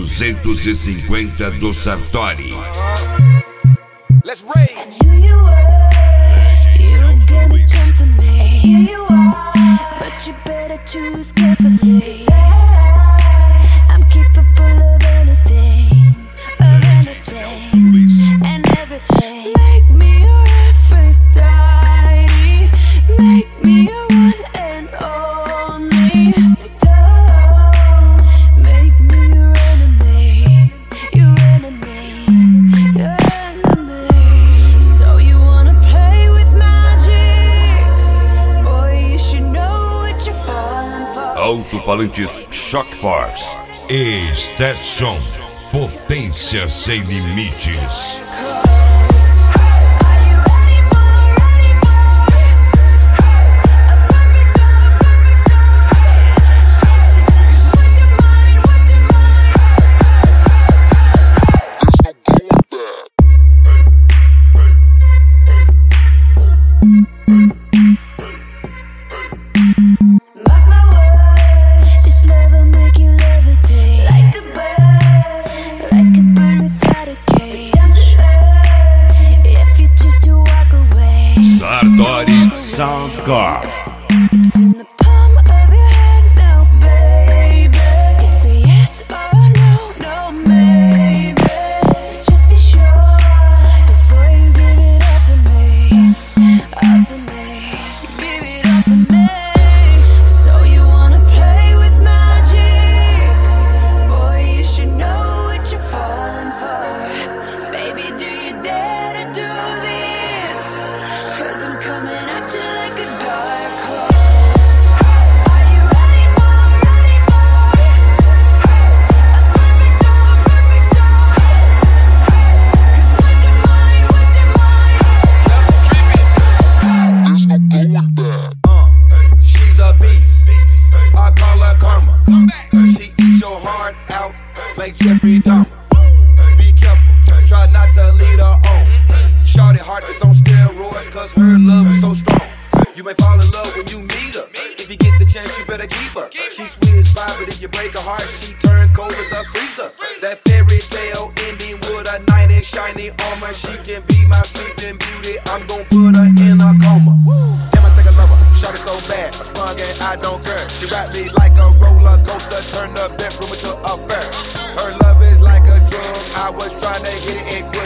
250 do Sartori. Let's rage. I knew you were gonna come to me. Here you are, but you better choose carefully. 'Cause I'm capable of anything, and everything. Make me your Aphrodite, make me your one and only. Don't make me your enemy, your enemy, your enemy. So you wanna play with magic? Boy, you should know what you're falling for. Alto-falantes Shock Force e Stetson, potência sem limites. Sartori Soundcore. It's in the palm of your hand now, baby. It's a yes or no, no, maybe. So just be sure before you give it all to me, all to me. Give it all to me. So you wanna play with magic? Boy, you should know what you're falling for. Baby, do you dare to do this? 'Cause I'm coming at you like a dark horse. Are you ready for a perfect storm, perfect storm? 'Cause what's your mind, what's your mind? She's a beast. I call her karma. She eats your heart out like Jeffrey Dahmer. Be careful, try not to lead her on. Shorty heart is on steroids, 'cause her love is so strong. You may fall in love when you meet her. If you get the chance, you better keep her. She's sweet as pie, but if you break her heart, she turns cold as a freezer. That fairy tale ending with a knight in shiny armor. She can be my sleeping beauty. I'm gon' put her in a coma. Damn, I think I love her. Shot it so bad, I sprung and I don't care. She wrapped me like a roller coaster, turned the bedroom into a fair. Her love is like a drug. I was trying to hit it and quit.